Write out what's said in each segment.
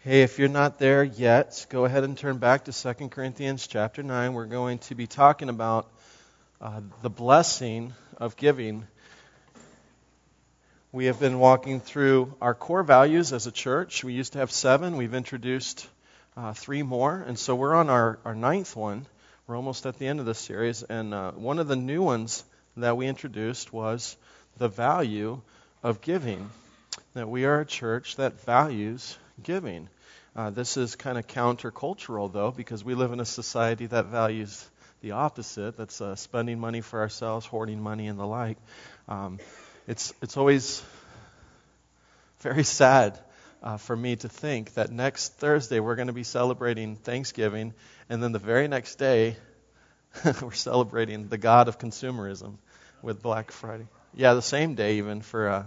Hey, if you're not there yet, go ahead and turn back to 2 Corinthians chapter 9. We're going to be talking about the blessing of giving. We have been walking through our core values as a church. We used to have 7. We've introduced 3 more. And so we're on our 9th one. We're almost at the end of this series. And one of the new ones that we introduced was the value of giving. That we are a church that values giving. This is kind of countercultural, though, because we live in a society that values the opposite. That's spending money for ourselves, hoarding money, and the like. It's always very sad for me to think that next Thursday we're going to be celebrating Thanksgiving, and then the very next day we're celebrating the God of consumerism with Black Friday. Yeah, the same day even for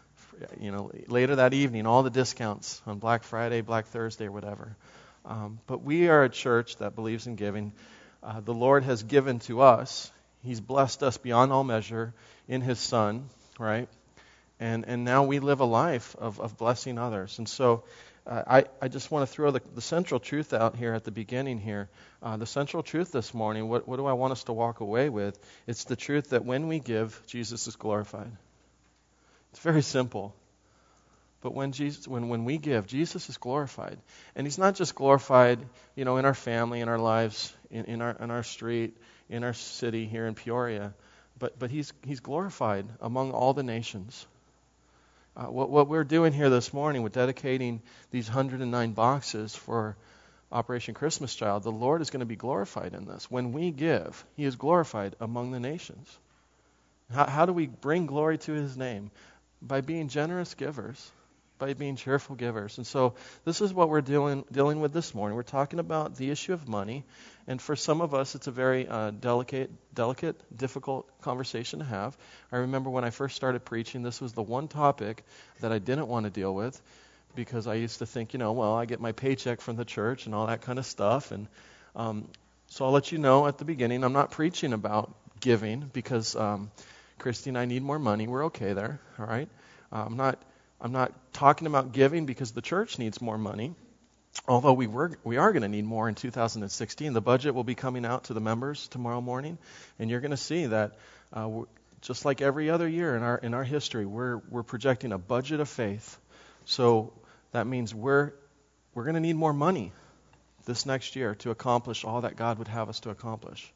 later that evening, all the discounts on Black Friday, Black Thursday, or whatever. But we are a church that believes in giving. The Lord has given to us. He's blessed us beyond all measure in His Son, right? And now we live a life of blessing others. And so I just want to throw the central truth out here at the beginning here. The central truth this morning, what do I want us to walk away with? It's the truth that when we give, Jesus is glorified. It's very simple. But when we give, Jesus is glorified. And He's not just glorified, in our family, in our lives, in our street, in our city here in Peoria, but He's glorified among all the nations. What we're doing here this morning with dedicating these 109 boxes for Operation Christmas Child, the Lord is going to be glorified in this. When we give, He is glorified among the nations. How do we bring glory to His name? By being generous givers, by being cheerful givers. And so this is what we're dealing with this morning. We're talking about the issue of money, and for some of us it's a very delicate, difficult conversation to have. I remember when I first started preaching, this was the one topic that I didn't want to deal with, because I used to think, I get my paycheck from the church and all that kind of stuff. And so I'll let you know at the beginning, I'm not preaching about giving, because Christy and I need more money. We're okay there, all right? I'm not talking about giving because the church needs more money, although we are going to need more in 2016. The budget will be coming out to the members tomorrow morning, and you're going to see that just like every other year in our history, we're projecting a budget of faith. So that means we're going to need more money this next year to accomplish all that God would have us to accomplish.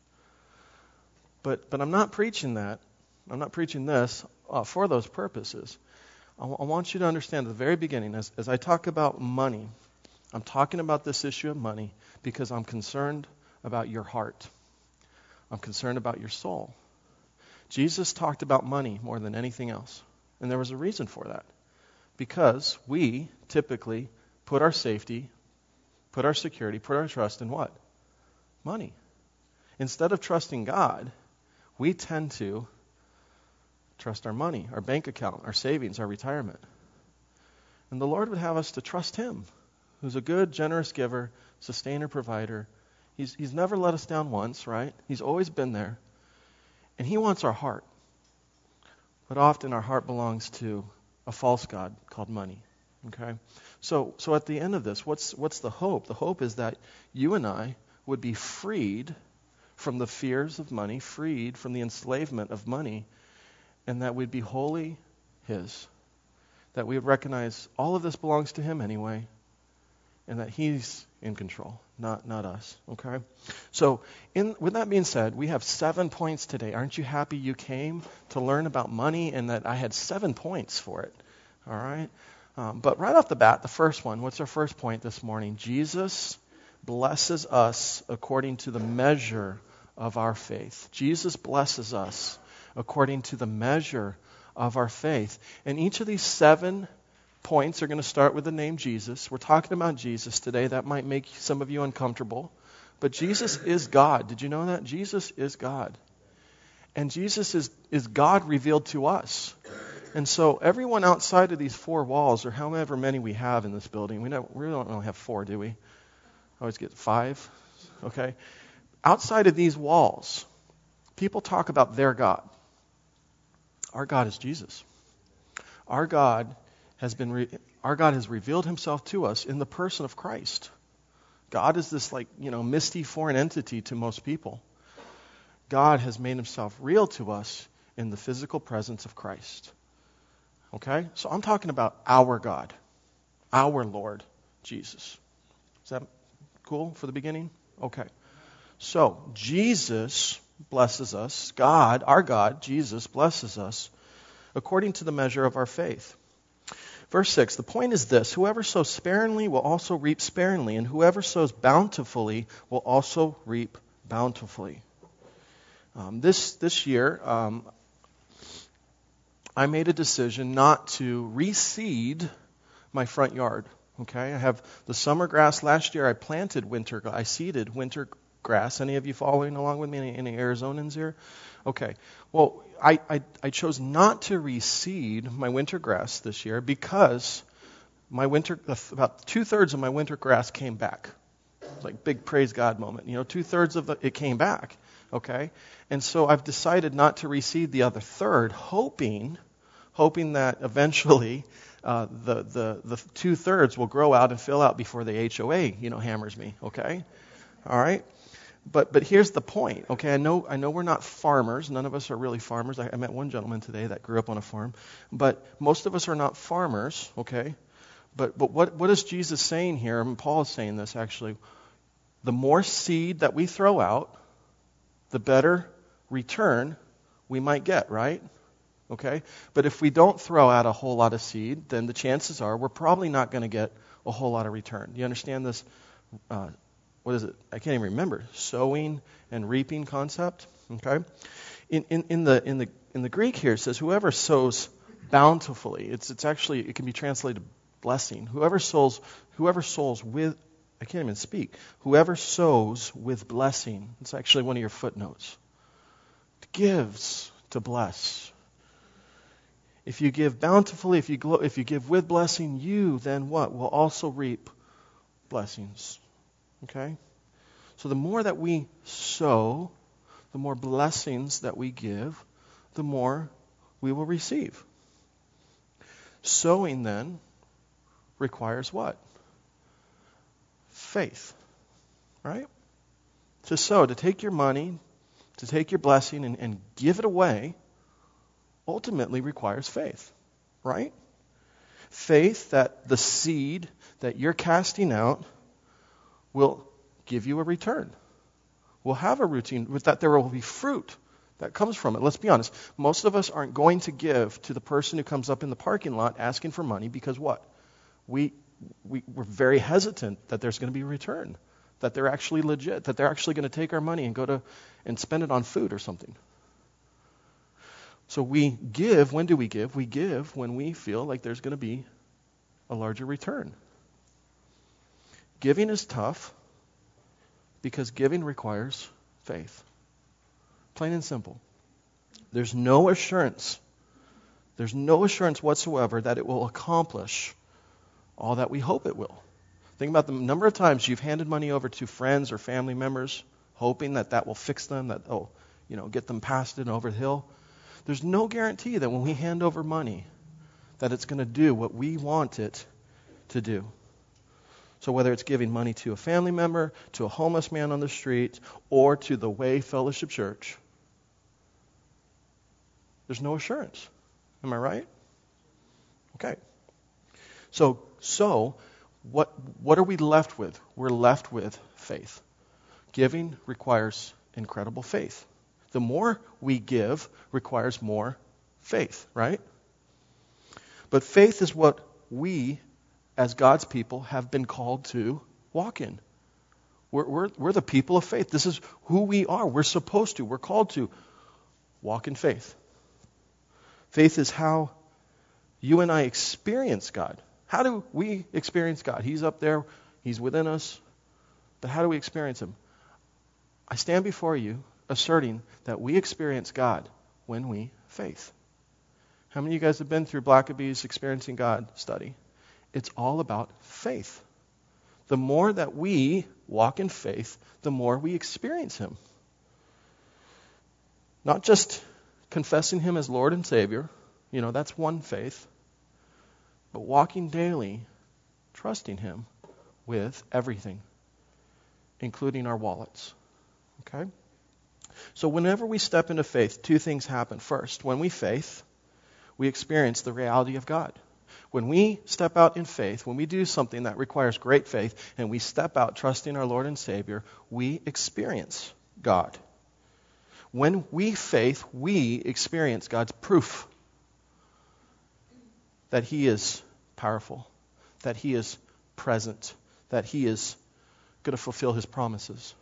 But I'm not preaching that. I'm not preaching this for those purposes. I want you to understand at the very beginning, as I talk about money, I'm talking about this issue of money because I'm concerned about your heart. I'm concerned about your soul. Jesus talked about money more than anything else, and there was a reason for that. Because we typically put our safety, put our security, put our trust in what? Money. Instead of trusting God, we tend to trust our money, our bank account, our savings, our retirement. And the Lord would have us to trust Him, who's a good, generous giver, sustainer, provider. He's never let us down once, right? He's always been there. And He wants our heart. But often our heart belongs to a false god called money. Okay? So at the end of this, what's the hope? The hope is that you and I would be freed from the fears of money, freed from the enslavement of money, and that we'd be wholly His. That we would recognize all of this belongs to Him anyway, and that He's in control, not us. Okay? So, with that being said, we have 7 points today. Aren't you happy you came to learn about money and that I had 7 points for it? All right? But right off the bat, the first one, what's our first point this morning? Jesus blesses us according to the measure of our faith. Jesus blesses us according to the measure of our faith. And each of these 7 points are going to start with the name Jesus. We're talking about Jesus today. That might make some of you uncomfortable. But Jesus is God. Did you know that? Jesus is God. And Jesus is God revealed to us. And so everyone outside of these 4 walls, or however many we have in this building, we don't only have 4, do we? I always get 5. Okay? Outside of these walls, people talk about their God. Our God is Jesus. Our God our God has revealed himself to us in the person of Christ. God is this misty foreign entity to most people. God has made himself real to us in the physical presence of Christ. Okay? So I'm talking about our God, our Lord Jesus. Is that cool for the beginning? Okay. So Jesus blesses us. God, our God, Jesus, blesses us according to the measure of our faith. Verse 6, the point is this: whoever sows sparingly will also reap sparingly, and whoever sows bountifully will also reap bountifully. This year, I made a decision not to reseed my front yard. Okay, I have the summer grass. Last year, I seeded winter grass. Any of you following along with me? Any Arizonans here? Okay. Well, I chose not to reseed my winter grass this year because about 2/3 of my winter grass came back. Like big praise God moment. 2/3 of it came back. Okay, and so I've decided not to reseed the other third, hoping that eventually the 2/3 will grow out and fill out before the HOA hammers me. Okay, all right. But here's the point, okay? I know we're not farmers. None of us are really farmers. I met one gentleman today that grew up on a farm. But most of us are not farmers, okay? But what is Jesus saying here? And Paul is saying this, actually. The more seed that we throw out, the better return we might get, right? Okay? But if we don't throw out a whole lot of seed, then the chances are we're probably not going to get a whole lot of return. Do you understand this? What is it? I can't even remember. Sowing and reaping concept. Okay, in the Greek here it says whoever sows bountifully. It's actually, it can be translated blessing. Whoever sows with, I can't even speak. Whoever sows with blessing. It's actually one of your footnotes. Gives to bless. If you give bountifully, if you give with blessing, you then what? Will also reap blessings. Okay? So the more that we sow, the more blessings that we give, the more we will receive. Sowing then requires what? Faith. Right? To sow, to take your money, to take your blessing and give it away, ultimately requires faith. Right? Faith that the seed that you're casting out will give you a return. We'll have a routine with that. There will be fruit that comes from it. Let's be honest. Most of us aren't going to give to the person who comes up in the parking lot asking for money because what? We're very hesitant that there's going to be a return, that they're actually legit, that they're actually going to take our money and go and spend it on food or something. So we give. When do we give? We give when we feel like there's going to be a larger return. Giving is tough because giving requires faith. Plain and simple. There's no assurance whatsoever that it will accomplish all that we hope it will. Think about the number of times you've handed money over to friends or family members hoping that will fix them, get them past it and over the hill. There's no guarantee that when we hand over money that it's going to do what we want it to do. So whether it's giving money to a family member, to a homeless man on the street, or to the Way Fellowship Church, there's no assurance. Am I right? Okay. So what are we left with? We're left with faith. Giving requires incredible faith. The more we give requires more faith, right? But faith is what we as God's people have been called to walk in. We're the people of faith. This is who we are. We're called to walk in faith. Faith is how you and I experience God. How do we experience God? He's up there. He's within us. But how do we experience Him? I stand before you asserting that we experience God when we faith. How many of you guys have been through Blackaby's Experiencing God study? It's all about faith. The more that we walk in faith, the more we experience Him. Not just confessing Him as Lord and Savior. That's one faith. but walking daily, trusting Him with everything, including our wallets. Okay? So whenever we step into faith, two things happen. First, when we faith, we experience the reality of God. When we step out in faith, when we do something that requires great faith, and we step out trusting our Lord and Savior, we experience God. When we faith, we experience God's proof that He is powerful, that He is present, that He is going to fulfill His promises.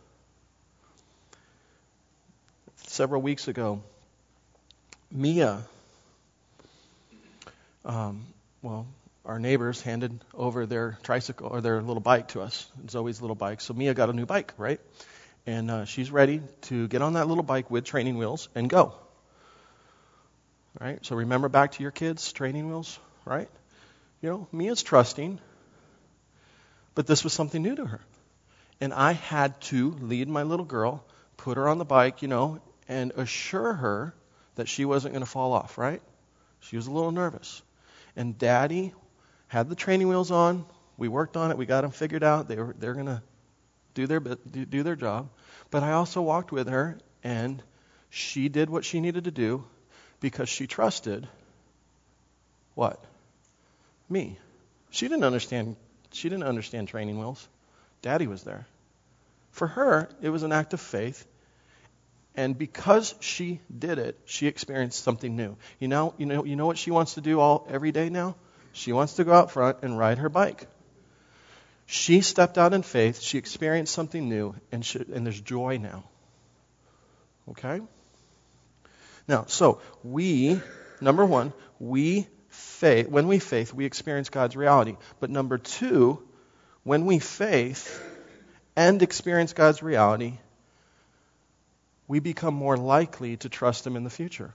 Several weeks ago, Mia, our neighbors handed over their tricycle or their little bike to us, Zoe's little bike. So Mia got a new bike, right? And she's ready to get on that little bike with training wheels and go. All right? So remember back to your kids' training wheels, right? Mia's trusting, but this was something new to her. And I had to lead my little girl, put her on the bike, and assure her that she wasn't going to fall off, right? She was a little nervous. And Daddy had the training wheels on. We worked on it. We got them figured out. They're going to do their job. But I also walked with her, and she did what she needed to do because she trusted what? Me. She didn't understand training wheels. Daddy was there. For her, it was an act of faith. And because she did it, she experienced something new. You know what she wants to do every day now? She wants to go out front and ride her bike. She stepped out in faith. She experienced something new, and there's joy now. Okay? Now, so number one, when we faith, we experience God's reality. But number two, when we faith and experience God's reality, we become more likely to trust Him in the future.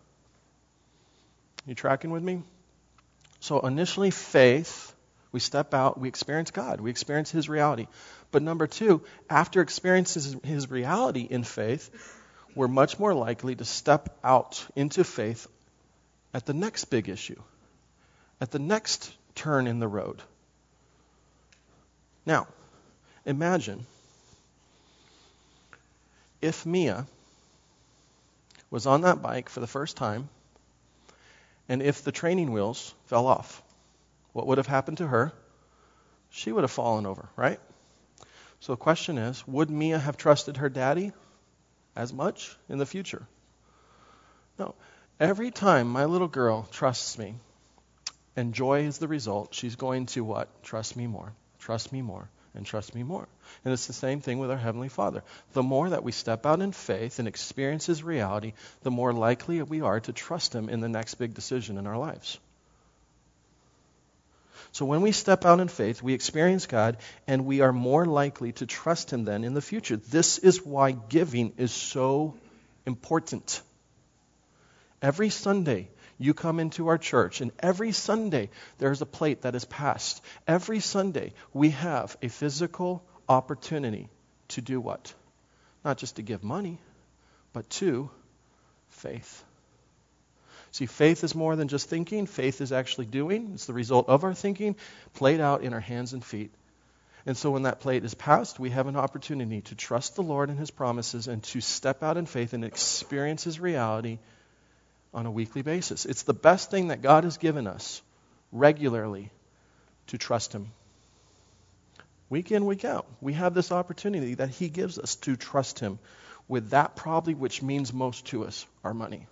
You tracking with me? So initially faith, we step out, we experience God, we experience His reality. But number two, after experiencing His reality in faith, we're much more likely to step out into faith at the next big issue, at the next turn in the road. Now, imagine if Mia was on that bike for the first time, and if the training wheels fell off, what would have happened to her? She would have fallen over, right? So the question is, would Mia have trusted her daddy as much in the future? No. Every time my little girl trusts me, and joy is the result, she's going to what? Trust me more, and trust me more. And it's the same thing with our Heavenly Father. The more that we step out in faith and experience His reality, the more likely we are to trust Him in the next big decision in our lives. So when we step out in faith, we experience God, and we are more likely to trust Him then in the future. This is why giving is so important. Every Sunday, you come into our church, and every Sunday there's a plate that is passed. Every Sunday we have a physical opportunity to do what? Not just to give money, but to faith. See, faith is more than just thinking. Faith is actually doing. It's the result of our thinking played out in our hands and feet. And so when that plate is passed, we have an opportunity to trust the Lord and His promises and to step out in faith and experience His reality on a weekly basis. It's the best thing that God has given us regularly to trust Him. Week in, week out, we have this opportunity that He gives us to trust Him with that probably which means most to us, our money.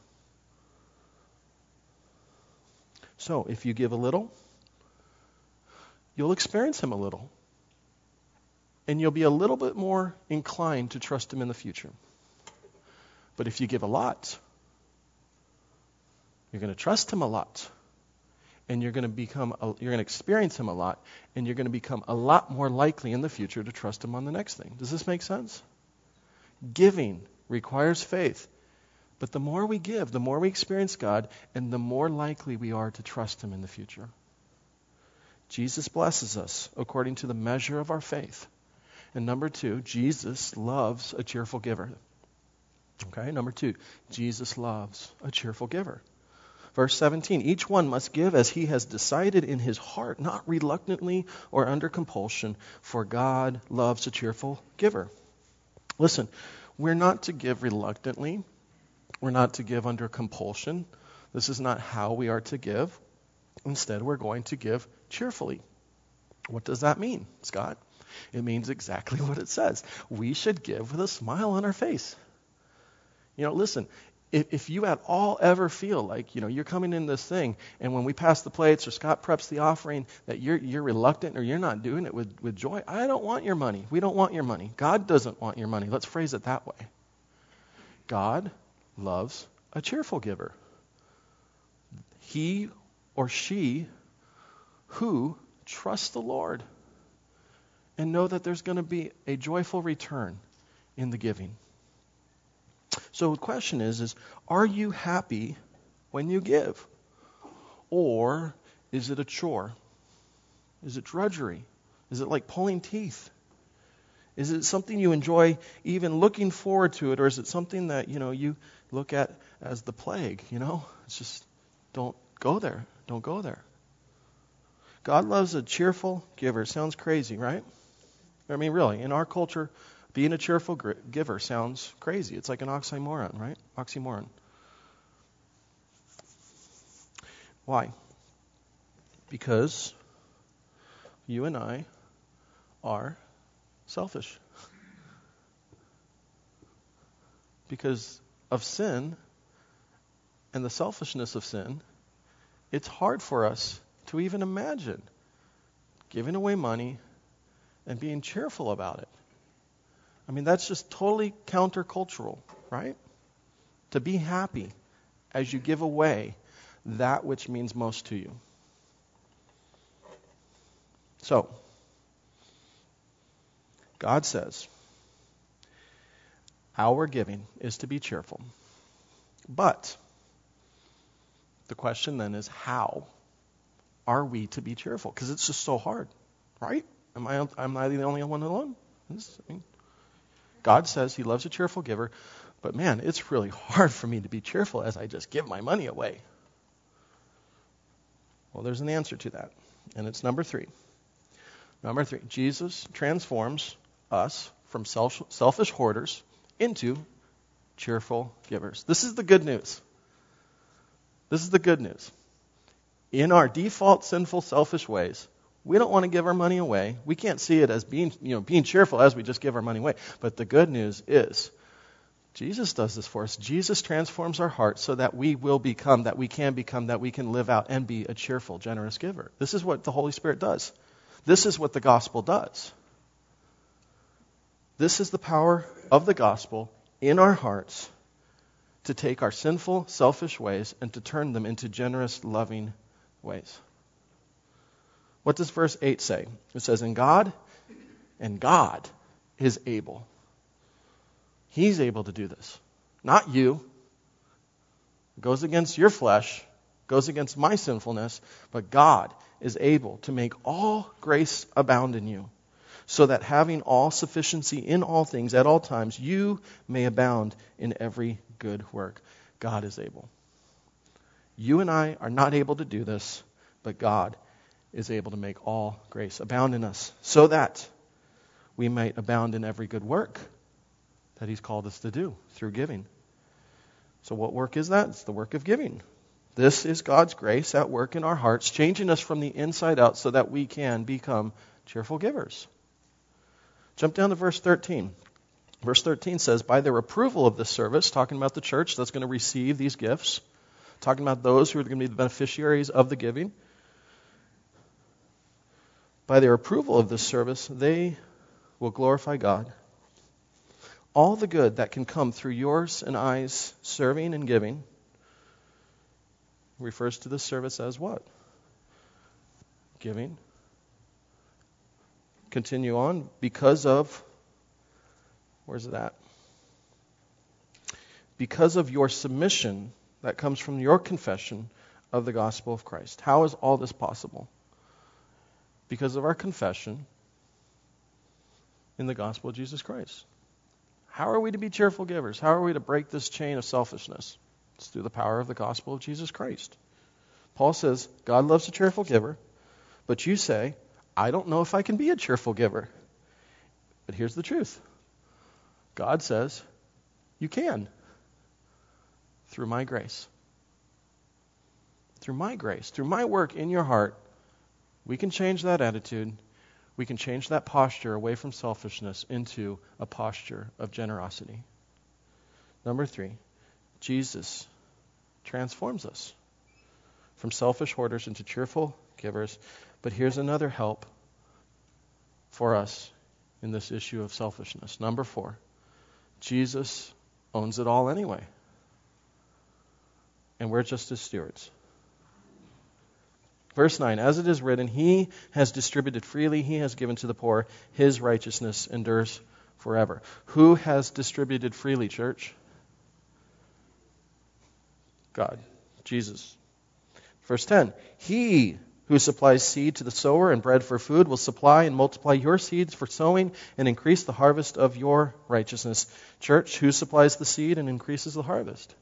So if you give a little, you'll experience Him a little. And you'll be a little bit more inclined to trust Him in the future. But if you give a lot, you're going to trust Him a lot, and you're going to experience Him a lot, and you're going to become a lot more likely in the future to trust Him on the next thing. Does this make sense? Giving requires faith, but the more we give, the more we experience God, and the more likely we are to trust Him in the future. Jesus blesses us according to the measure of our faith. And number two, Jesus loves a cheerful giver. Okay, number two, Jesus loves a cheerful giver. Verse 17, each one must give as he has decided in his heart, not reluctantly or under compulsion, for God loves a cheerful giver. Listen, we're not to give reluctantly. We're not to give under compulsion. This is not how we are to give. Instead, we're going to give cheerfully. What does that mean, Scott? It means exactly what it says. We should give with a smile on our face. Listen, if you at all ever feel like, you're coming in this thing, and when we pass the plates or Scott preps the offering, that you're reluctant or you're not doing it with joy, I don't want your money. We don't want your money. God doesn't want your money. Let's phrase it that way. God loves a cheerful giver. He or she who trusts the Lord and know that there's going to be a joyful return in the giving. So the question is are you happy when you give? Or is it a chore? Is it drudgery? Is it like pulling teeth? Is it something you enjoy even looking forward to it? Or is it something that, you look at as the plague? It's just, don't go there. Don't go there. God loves a cheerful giver. Sounds crazy, right? I mean, really, in our culture, being a cheerful giver sounds crazy. It's like an oxymoron, right? Oxymoron. Why? Because you and I are selfish. Because of sin and the selfishness of sin, it's hard for us to even imagine giving away money and being cheerful about it. I mean, that's just totally countercultural, right? To be happy as you give away that which means most to you. So, God says, our giving is to be cheerful. But the question then is, how are we to be cheerful? Because it's just so hard, right? Am I the only one alone? God says he loves a cheerful giver, but man, it's really hard for me to be cheerful as I just give my money away. Well, there's an answer to that, and it's number 3. Number 3, Jesus transforms us from selfish hoarders into cheerful givers. This is the good news. This is the good news. In our default sinful, selfish ways, we don't want to give our money away. We can't see it as being cheerful as we just give our money away. But the good news is, Jesus does this for us. Jesus transforms our hearts so that we can live out and be a cheerful, generous giver. This is what the Holy Spirit does. This is what the gospel does. This is the power of the gospel in our hearts to take our sinful, selfish ways and to turn them into generous, loving ways. What does verse 8 say? It says, and God is able. He's able to do this. Not you. It goes against your flesh, goes against my sinfulness, but God is able to make all grace abound in you, so that having all sufficiency in all things at all times, you may abound in every good work. God is able. You and I are not able to do this, but God is able to make all grace abound in us, so that we might abound in every good work that he's called us to do through giving. So what work is that? It's the work of giving. This is God's grace at work in our hearts, changing us from the inside out so that we can become cheerful givers. Jump down to verse 13. Verse 13 says, by their approval of this service, talking about the church that's going to receive these gifts, talking about those who are going to be the beneficiaries of the giving, by their approval of this service, they will glorify God. All the good that can come through yours and I's serving and giving refers to this service as what? Giving. Continue on. Because of, where's it at? Because of your submission that comes from your confession of the gospel of Christ. How is all this possible? Because of our confession in the gospel of Jesus Christ. How are we to be cheerful givers? How are we to break this chain of selfishness? It's through the power of the gospel of Jesus Christ. Paul says, God loves a cheerful giver, but you say, I don't know if I can be a cheerful giver. But here's the truth. God says, you can. Through my grace. Through my grace, through my work in your heart, we can change that attitude. We can change that posture away from selfishness into a posture of generosity. Number 3, Jesus transforms us from selfish hoarders into cheerful givers. But here's another help for us in this issue of selfishness. Number 4, Jesus owns it all anyway. And we're just his stewards. Verse 9, as it is written, he has distributed freely, he has given to the poor, his righteousness endures forever. Who has distributed freely, church? God, Jesus. Verse 10, he who supplies seed to the sower and bread for food will supply and multiply your seeds for sowing and increase the harvest of your righteousness. Church, who supplies the seed and increases the harvest?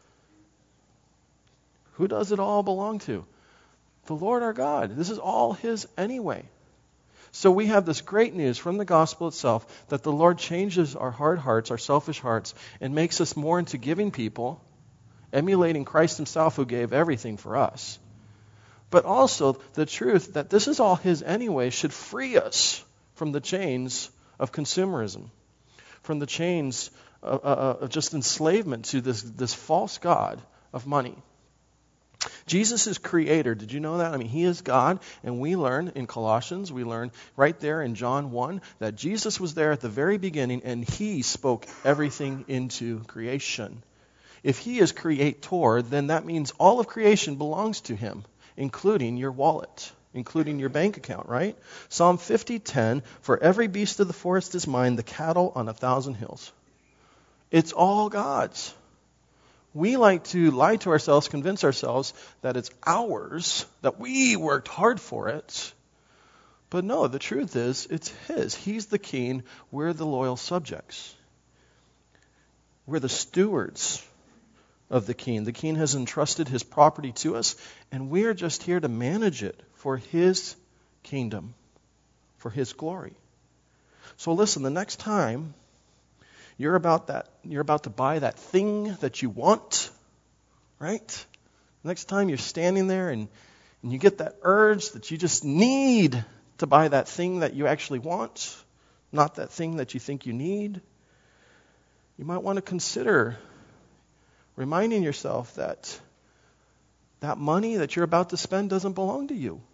Who does it all belong to? The Lord our God. This is all his anyway. So we have this great news from the gospel itself that the Lord changes our hard hearts, our selfish hearts, and makes us more into giving people, emulating Christ himself who gave everything for us. But also the truth that this is all his anyway should free us from the chains of consumerism, from the chains of just enslavement to this false god of money. Jesus is creator. Did you know that? I mean, he is God, and we learn in Colossians, we learn right there in John 1, that Jesus was there at the very beginning, and he spoke everything into creation. If he is creator, then that means all of creation belongs to him, including your wallet, including your bank account, right? Psalm 50:10, for every beast of the forest is mine, the cattle on 1,000 hills. It's all God's. We like to lie to ourselves, convince ourselves that it's ours, that we worked hard for it. But no, the truth is, it's his. He's the king. We're the loyal subjects. We're the stewards of the king. The king has entrusted his property to us, and we're just here to manage it for his kingdom, for his glory. So listen, the next time you're about to buy that thing that you want, right? Next time you're standing there and you get that urge that you just need to buy that thing that you actually want, not that thing that you think you need, you might want to consider reminding yourself that that money that you're about to spend doesn't belong to you.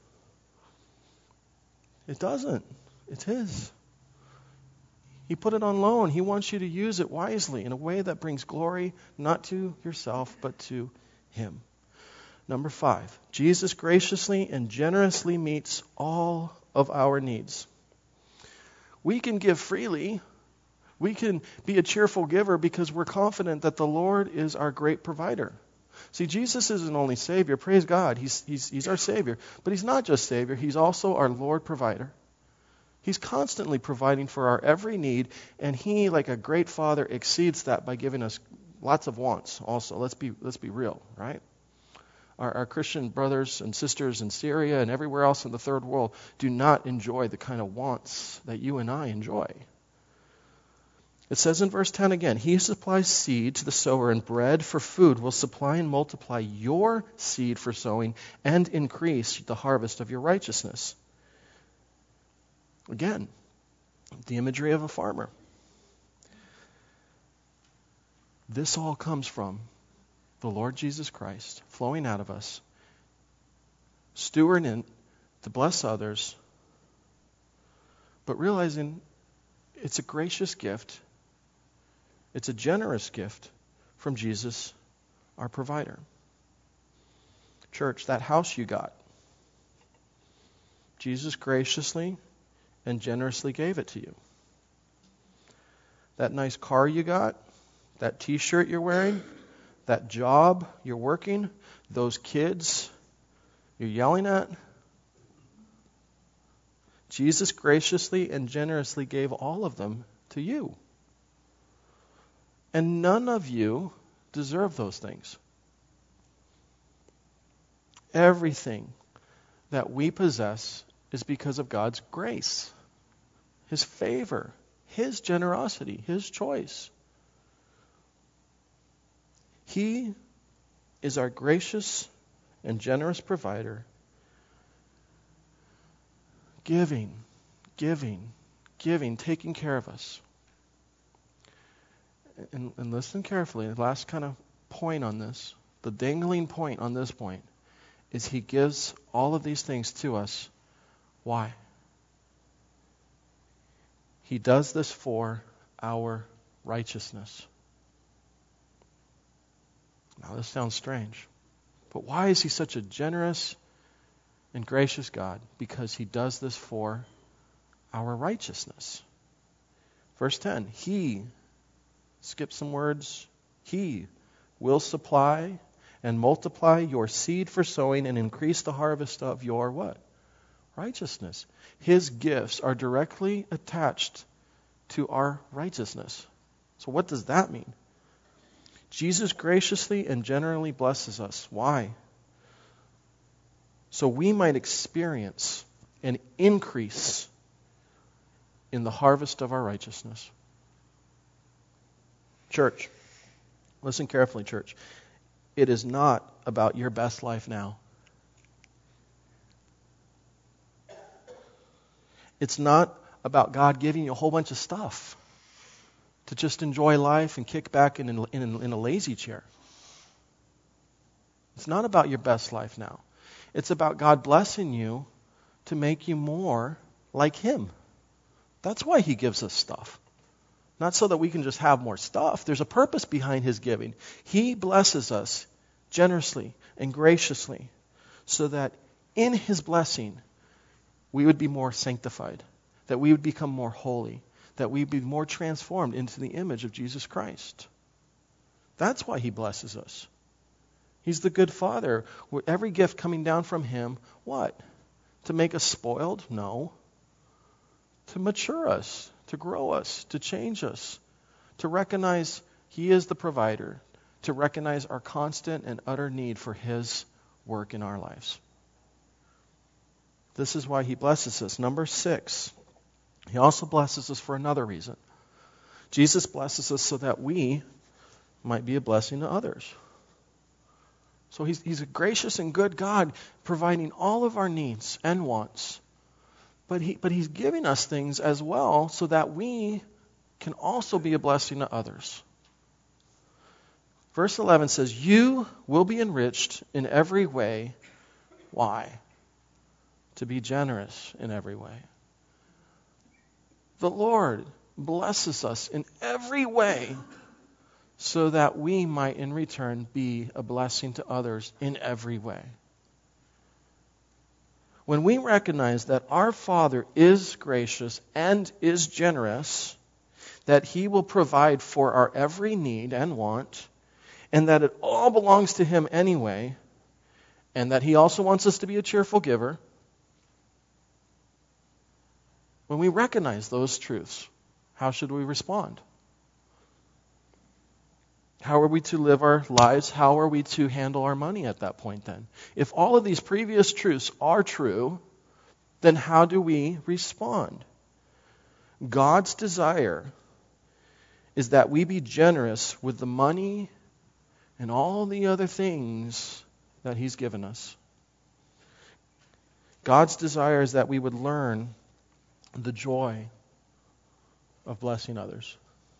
It doesn't. It's his. He put it on loan. He wants you to use it wisely in a way that brings glory not to yourself, but to him. Number 5, Jesus graciously and generously meets all of our needs. We can give freely. We can be a cheerful giver because we're confident that the Lord is our great provider. See, Jesus isn't only Savior. Praise God. He's our Savior. But he's not just Savior. He's also our Lord provider. He's constantly providing for our every need, and he, like a great father, exceeds that by giving us lots of wants also. Let's be real, right? Our Christian brothers and sisters in Syria and everywhere else in the third world do not enjoy the kind of wants that you and I enjoy. It says in verse 10 again, he supplies seed to the sower and bread for food will supply and multiply your seed for sowing and increase the harvest of your righteousness. Again, the imagery of a farmer. This all comes from the Lord Jesus Christ flowing out of us, stewarding to bless others, but realizing it's a gracious gift, it's a generous gift from Jesus, our provider. Church, that house you got, Jesus graciously and generously gave it to you. That nice car you got, that t-shirt you're wearing, that job you're working, those kids you're yelling at, Jesus graciously and generously gave all of them to you. And none of you deserve those things. Everything that we possess is because of God's grace, His favor, His generosity, His choice. He is our gracious and generous provider, giving, taking care of us. And listen carefully, the last kind of point on this, the dangling point on this point, is He gives all of these things to us. Why? He does this for our righteousness. Now this sounds strange, but why is He such a generous and gracious God? Because He does this for our righteousness. Verse 10, He, skip some words, He will supply and multiply your seed for sowing and increase the harvest of your what? Righteousness. His gifts are directly attached to our righteousness. So what does that mean? Jesus graciously and generally blesses us. Why? So we might experience an increase in the harvest of our righteousness. Church, listen carefully, church. It is not about your best life now. It's not about God giving you a whole bunch of stuff to just enjoy life and kick back in a lazy chair. It's not about your best life now. It's about God blessing you to make you more like Him. That's why He gives us stuff. Not so that we can just have more stuff. There's a purpose behind His giving. He blesses us generously and graciously so that in His blessing we would be more sanctified, that we would become more holy, that we would be more transformed into the image of Jesus Christ. That's why He blesses us. He's the good Father. Every gift coming down from Him, what? To make us spoiled? No. To mature us, to grow us, to change us, to recognize He is the provider, to recognize our constant and utter need for His work in our lives. This is why He blesses us. Number 6, He also blesses us for another reason. Jesus blesses us so that we might be a blessing to others. So He's a gracious and good God, providing all of our needs and wants. But He's giving us things as well so that we can also be a blessing to others. Verse 11 says, you will be enriched in every way. Why? To be generous in every way. The Lord blesses us in every way so that we might in return be a blessing to others in every way. When we recognize that our Father is gracious and is generous, that He will provide for our every need and want, and that it all belongs to Him anyway, and that He also wants us to be a cheerful giver, when we recognize those truths, how should we respond? How are we to live our lives? How are we to handle our money at that point then? If all of these previous truths are true, then how do we respond? God's desire is that we be generous with the money and all the other things that He's given us. God's desire is that we would learn the joy of blessing others.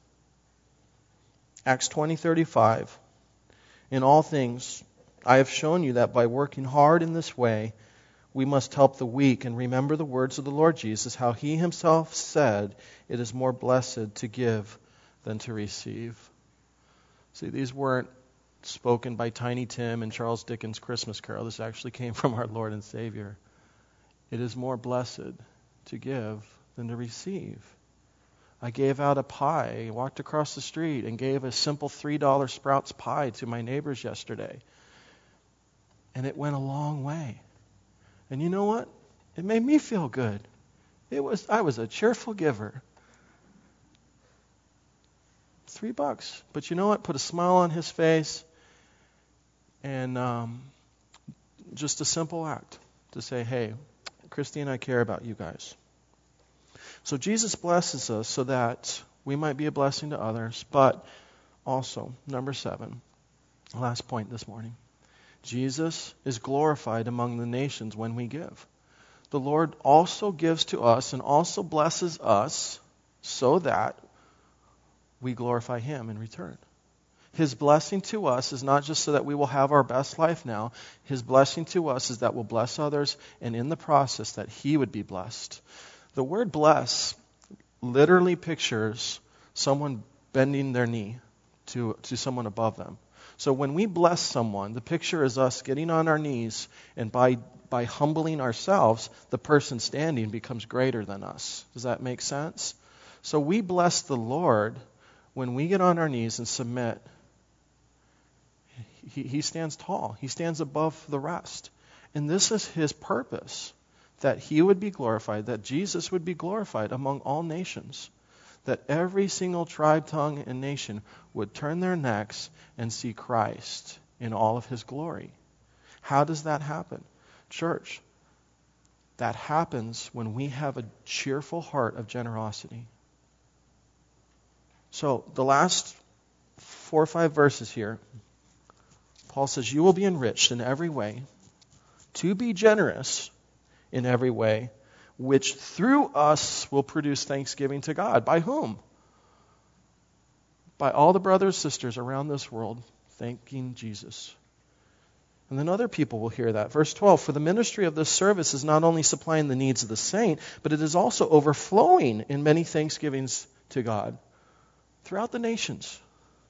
Acts 20:35. In all things, I have shown you that by working hard in this way, we must help the weak and remember the words of the Lord Jesus, how He Himself said, it is more blessed to give than to receive. See, these weren't spoken by Tiny Tim and Charles Dickens' Christmas Carol. This actually came from our Lord and Savior. It is more blessed to give than to receive. I gave out a pie, walked across the street, and gave a simple $3 Sprouts pie to my neighbors yesterday. And it went a long way. And you know what? It made me feel good. I was a cheerful giver. $3. But you know what? Put a smile on his face. And just a simple act to say, hey, Christy and I care about you guys. So Jesus blesses us so that we might be a blessing to others, but also, number 7, last point this morning, Jesus is glorified among the nations when we give. The Lord also gives to us and also blesses us so that we glorify Him in return. His blessing to us is not just so that we will have our best life now. His blessing to us is that we'll bless others, and in the process that He would be blessed. The word bless literally pictures someone bending their knee to someone above them. So when we bless someone, the picture is us getting on our knees, and by humbling ourselves, the person standing becomes greater than us. Does that make sense? So we bless the Lord when we get on our knees and submit. He stands tall. He stands above the rest. And this is His purpose, that He would be glorified, that Jesus would be glorified among all nations, that every single tribe, tongue, and nation would turn their necks and see Christ in all of His glory. How does that happen? Church, that happens when we have a cheerful heart of generosity. So the last 4 or 5 verses here, Paul says, you will be enriched in every way, to be generous in every way, which through us will produce thanksgiving to God. By whom? By all the brothers and sisters around this world thanking Jesus. And then other people will hear that. Verse 12, for the ministry of this service is not only supplying the needs of the saint, but it is also overflowing in many thanksgivings to God throughout the nations.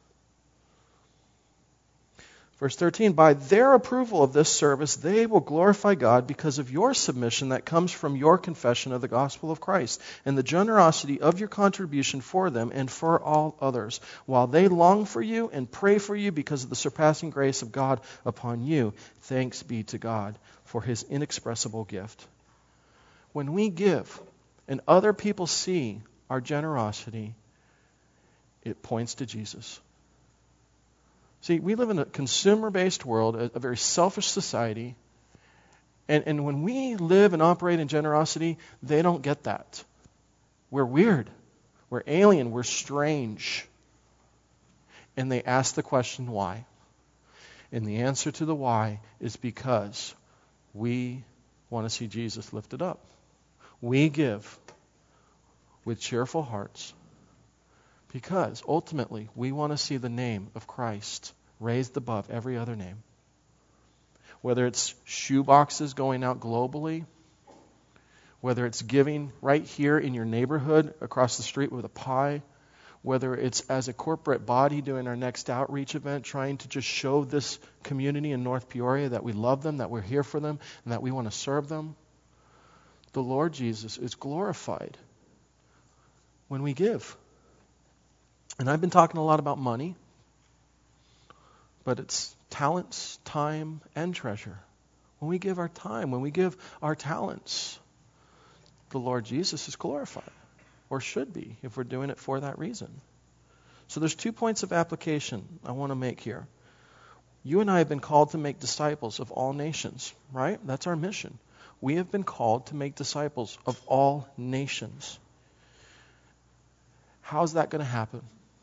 Verse 13, by their approval of this service, they will glorify God because of your submission that comes from your confession of the gospel of Christ and the generosity of your contribution for them and for all others, while they long for you and pray for you because of the surpassing grace of God upon you. Thanks be to God for His inexpressible gift. When we give and other people see our generosity, it points to Jesus. See, we live in a consumer-based world, a very selfish society, and when we live and operate in generosity, they don't get that. We're weird. We're alien. We're strange. And they ask the question, why? And the answer to the why is because we want to see Jesus lifted up. We give with cheerful hearts, because ultimately we want to see the name of Christ raised above every other name. Whether it's shoe boxes going out globally, whether it's giving right here in your neighborhood across the street with a pie, whether it's as a corporate body doing our next outreach event, trying to just show this community in North Peoria that we love them, that we're here for them, and that we want to serve them. The Lord Jesus is glorified when we give. And I've been talking a lot about money, but it's talents, time, and treasure. When we give our time, when we give our talents, the Lord Jesus is glorified, or should be, if we're doing it for that reason. So there's 2 points of application I want to make here. You and I have been called to make disciples of all nations, right? That's our mission. We have been called to make disciples of all nations. How's that going to happen?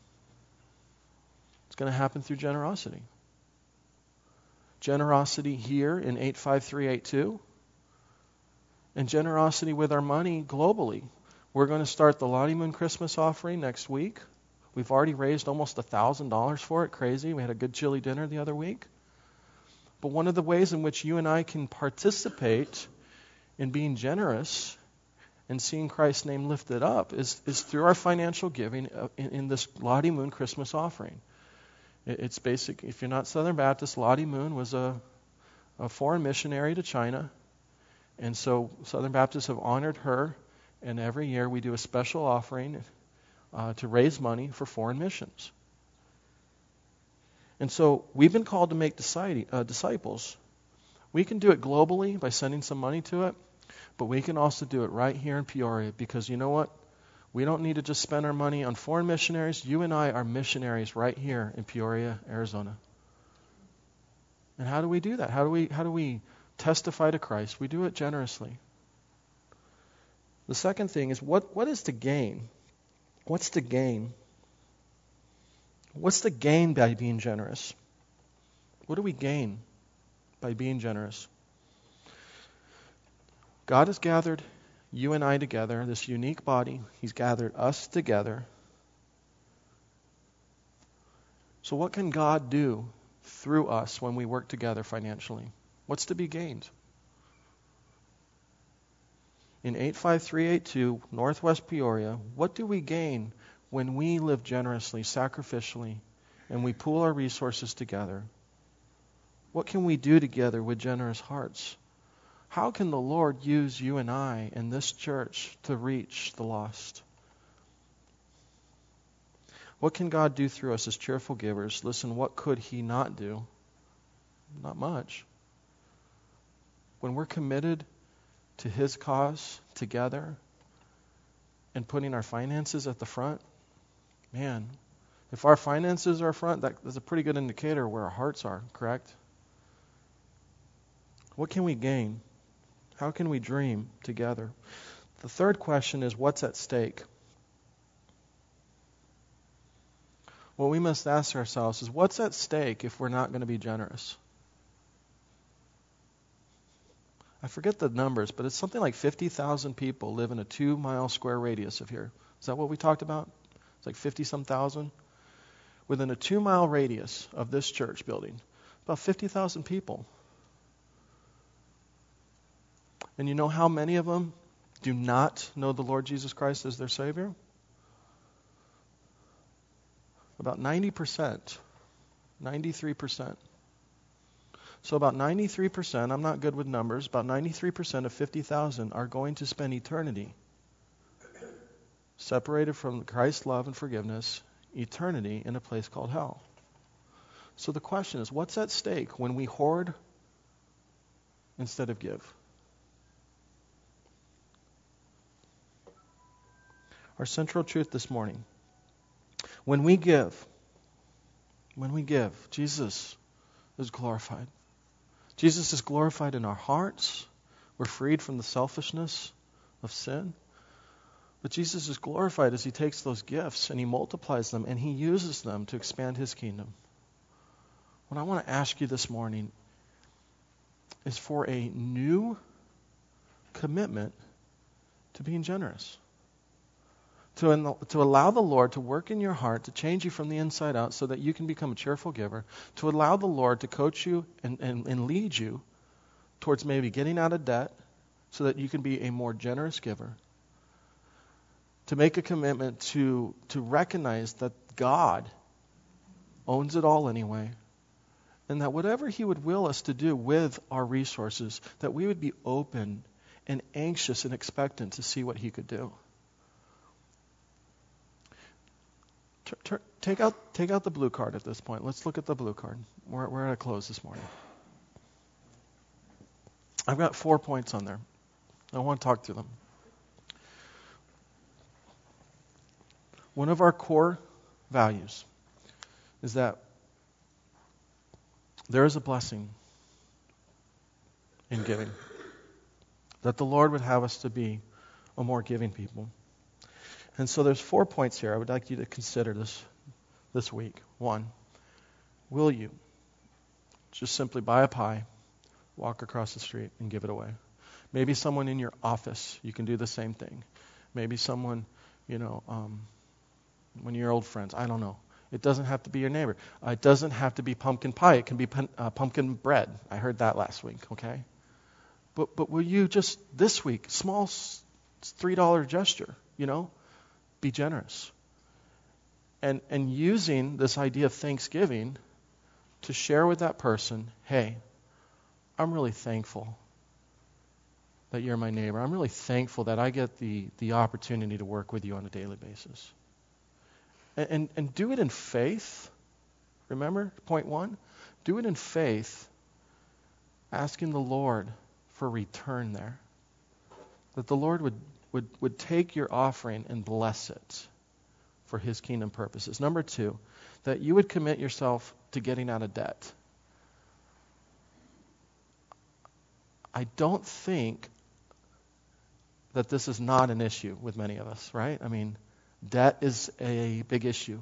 It's going to happen through generosity. Generosity here in 85382, and generosity with our money globally. We're going to start the Lottie Moon Christmas offering next week. We've already raised almost $1,000 for it. Crazy. We had a good chili dinner the other week. But one of the ways in which you and I can participate in being generous and seeing Christ's name lifted up is through our financial giving in this Lottie Moon Christmas offering. It's basic. If you're not Southern Baptist, Lottie Moon was a foreign missionary to China. And so Southern Baptists have honored her, and every year we do a special offering to raise money for foreign missions. And so we've been called to make disciples. We can do it globally by sending some money to it, but we can also do it right here in Peoria, because you know what? We don't need to just spend our money on foreign missionaries. You and I are missionaries right here in Peoria, Arizona. And how do we do that? How do we testify to Christ, we do it generously. The second thing is, what is the gain? What's the gain? What's the gain by being generous? What do we gain by being generous? God has gathered you and I together, this unique body. He's gathered us together. So what can God do through us when we work together financially? What's to be gained? In 85382 Northwest Peoria, what do we gain when we live generously, sacrificially, and we pool our resources together? What can we do together with generous hearts? How can the Lord use you and I in this church to reach the lost? What can God do through us as cheerful givers? Listen, what could He not do? Not much. When we're committed to His cause together and putting our finances at the front, man, if our finances are front, that's a pretty good indicator where our hearts are, correct? What can we gain? How can we dream together? The third question is, what's at stake? What we must ask ourselves is, what's at stake if we're not going to be generous? I forget the numbers, but it's something like 50,000 people live in a 2-mile square radius of here. Is that what we talked about? It's like 50-some thousand. Within a 2-mile radius of this church building, about 50,000 people. And you know how many of them do not know the Lord Jesus Christ as their Savior? About 90%, 93%. So about 93%, I'm not good with numbers, about 93% of 50,000 are going to spend eternity separated from Christ's love and forgiveness, eternity in a place called hell. So the question is, what's at stake when we hoard instead of give? Our central truth this morning. When we give, Jesus is glorified. Jesus is glorified in our hearts. We're freed from the selfishness of sin. But Jesus is glorified as He takes those gifts and He multiplies them and He uses them to expand His kingdom. What I want to ask you this morning is for a new commitment to being generous. To allow the Lord to work in your heart, to change you from the inside out so that you can become a cheerful giver. To allow the Lord to coach you and lead you towards maybe getting out of debt so that you can be a more generous giver. To make a commitment to recognize that God owns it all anyway. And that whatever He would will us to do with our resources, that we would be open and anxious and expectant to see what He could do. Take out the blue card at this point. Let's look at the blue card. We're at a close this morning. I've got 4 points on there. I want to talk through them. One of our core values is that there is a blessing in giving. That the Lord would have us to be a more giving people. And so there's 4 points here I would like you to consider this week. 1, will you just simply buy a pie, walk across the street, and give it away? Maybe someone in your office, you can do the same thing. Maybe someone, one of your old friends, I don't know. It doesn't have to be your neighbor. It doesn't have to be pumpkin pie. It can be pumpkin bread. I heard that last week, okay? But will you just, this week, small $3 gesture, be generous. And using this idea of Thanksgiving to share with that person, hey, I'm really thankful that you're my neighbor. I'm really thankful that I get the opportunity to work with you on a daily basis. And do it in faith. Remember, point 1? Do it in faith, asking the Lord for return there. That the Lord would take your offering and bless it for His kingdom purposes. Number 2, that you would commit yourself to getting out of debt. I don't think that this is not an issue with many of us, right? I mean, debt is a big issue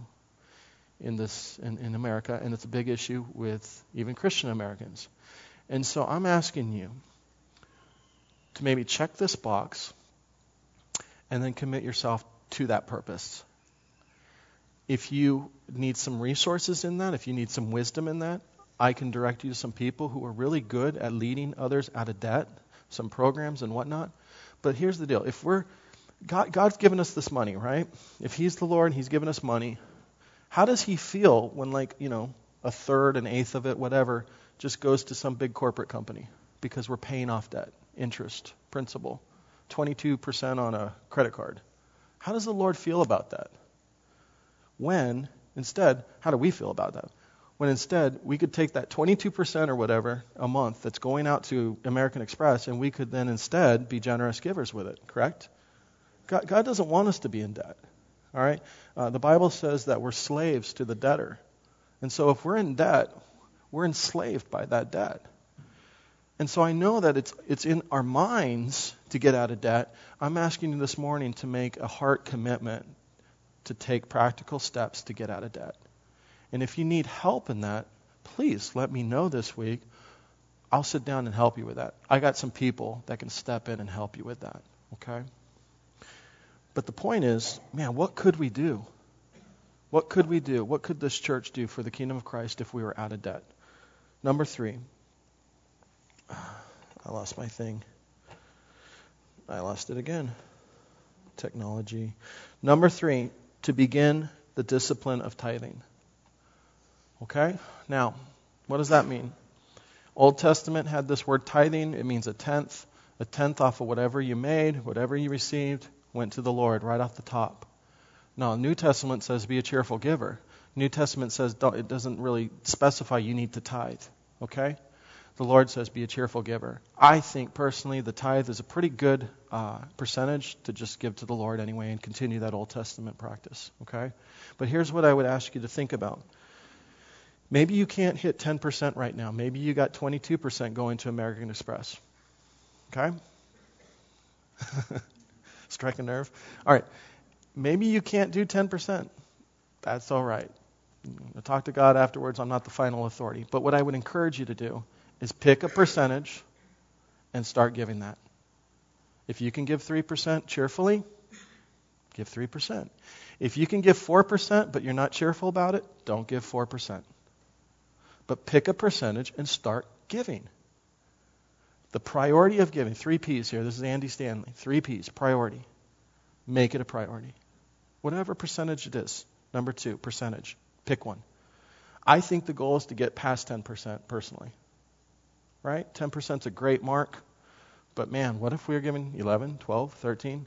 in America, and it's a big issue with even Christian Americans. And so I'm asking you to maybe check this box and then commit yourself to that purpose. If you need some resources in that, if you need some wisdom in that, I can direct you to some people who are really good at leading others out of debt, some programs and whatnot. But here's the deal. If God's given us this money, right? If He's the Lord and He's given us money, how does He feel when, like, a third, an eighth of it, whatever, just goes to some big corporate company because we're paying off debt, interest, principal, 22% on a credit card? How does the Lord feel about that? When, instead, how do we feel about that? When instead, we could take that 22% or whatever a month that's going out to American Express, and we could then instead be generous givers with it, correct? God doesn't want us to be in debt, all right? The Bible says that we're slaves to the debtor. And so if we're in debt, we're enslaved by that debt. And so I know that it's in our minds to get out of debt. I'm asking you this morning to make a heart commitment to take practical steps to get out of debt. And if you need help in that, please let me know this week. I'll sit down and help you with that. I got some people that can step in and help you with that, okay? But the point is, man, what could we do? What could we do? What could this church do for the kingdom of Christ if we were out of debt? Number 3. I lost my thing. I lost it again. Technology. Number 3, to begin the discipline of tithing. Okay? Now, what does that mean? Old Testament had this word tithing. It means a tenth. A tenth off of whatever you made, whatever you received, went to the Lord right off the top. Now, New Testament says be a cheerful giver. New Testament says it doesn't really specify you need to tithe. Okay? The Lord says be a cheerful giver. I think personally the tithe is a pretty good percentage to just give to the Lord anyway and continue that Old Testament practice. Okay? But here's what I would ask you to think about. Maybe you can't hit 10% right now. Maybe you got 22% going to American Express. Okay? Strike a nerve. All right. Maybe you can't do 10%. That's all right. I'll talk to God afterwards. I'm not the final authority. But what I would encourage you to do is pick a percentage and start giving that. If you can give 3% cheerfully, give 3%. If you can give 4% but you're not cheerful about it, don't give 4%. But pick a percentage and start giving. The priority of giving, 3 P's here. This is Andy Stanley. 3 P's, priority. Make it a priority. Whatever percentage it is. Number 2, percentage. Pick one. I think the goal is to get past 10% personally. Right? 10% is a great mark. But man, what if we were giving 11, 12, 13?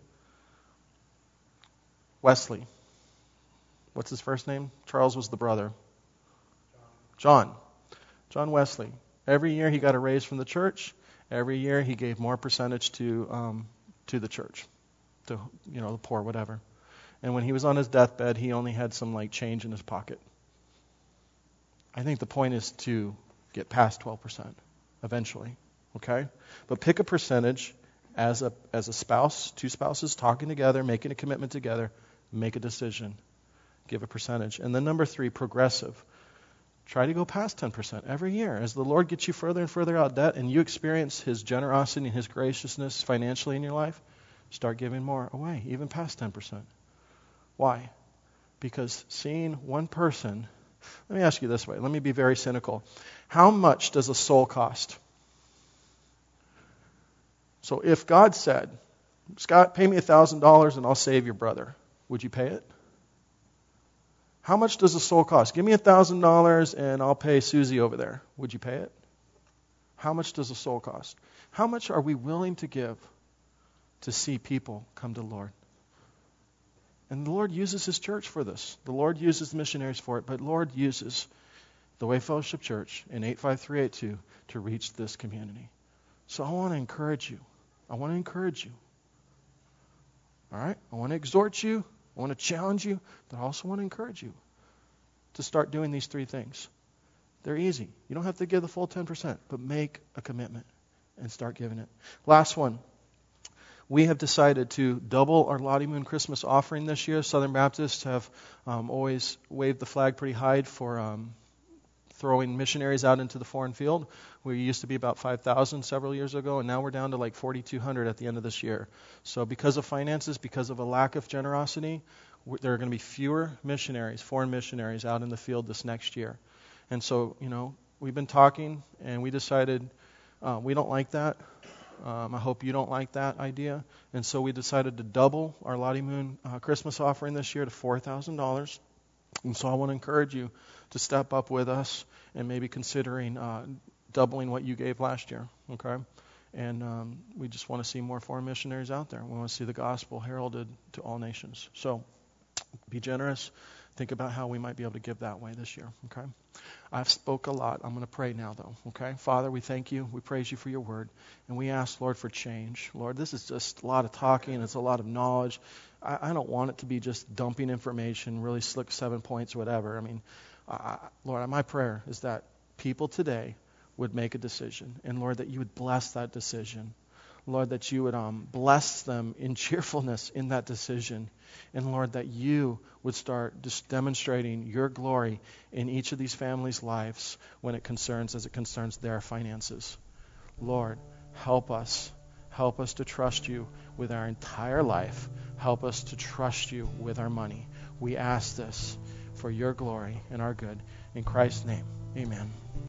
Wesley. What's his first name? Charles was the brother. John Wesley. Every year he got a raise from the church. Every year he gave more percentage to the church, to the poor, whatever. And when he was on his deathbed, he only had some change in his pocket. I think the point is to get past 12% eventually. Okay, but pick a percentage as a spouse, 2 spouses talking together, making a commitment together, make a decision, give a percentage, and then number 3, progressive. Try to go past 10% every year. As the Lord gets you further and further out of debt and you experience His generosity and His graciousness financially in your life, start giving more away, even past 10%. Why? Because seeing one person, let me ask you this way. Let me be very cynical. How much does a soul cost? So if God said, Scott, pay me $1,000 and I'll save your brother, would you pay it? How much does a soul cost? Give me $1,000 and I'll pay Susie over there. Would you pay it? How much does a soul cost? How much are we willing to give to see people come to the Lord? And the Lord uses His church for this. The Lord uses missionaries for it, but the Lord uses the Way Fellowship Church in 85382 to reach this community. So I want to encourage you. All right? I want to exhort you. I want to challenge you, but I also want to encourage you to start doing these 3 things. They're easy. You don't have to give the full 10%, but make a commitment. and start giving it. Last one. We have decided to double our Lottie Moon Christmas offering this year. Southern Baptists have always waved the flag pretty high for throwing missionaries out into the foreign field. We used to be about 5,000 several years ago, and now we're down to like 4,200 at the end of this year. So because of finances, because of a lack of generosity, there are going to be fewer missionaries, foreign missionaries, out in the field this next year. And so, we've been talking, and we decided we don't like that. I hope you don't like that idea. And so we decided to double our Lottie Moon Christmas offering this year to $4,000. And so I want to encourage you to step up with us and maybe considering doubling what you gave last year. Okay? And we just want to see more foreign missionaries out there. We want to see the gospel heralded to all nations. So be generous. Think about how we might be able to give that way this year. Okay? I've spoke a lot. I'm going to pray now, though. Okay? Father, we thank you. We praise you for your word. And we ask, Lord, for change. Lord, this is just a lot of talking. It's a lot of knowledge. I don't want it to be just dumping information, really slick 7 points or whatever. I mean, Lord, my prayer is that people today would make a decision. And, Lord, that you would bless that decision. Lord, that you would bless them in cheerfulness in that decision. And, Lord, that you would start just demonstrating your glory in each of these families' lives as it concerns their finances. Lord, help us. Help us to trust you with our entire life. Help us to trust you with our money. We ask this for your glory and our good. In Christ's name, amen.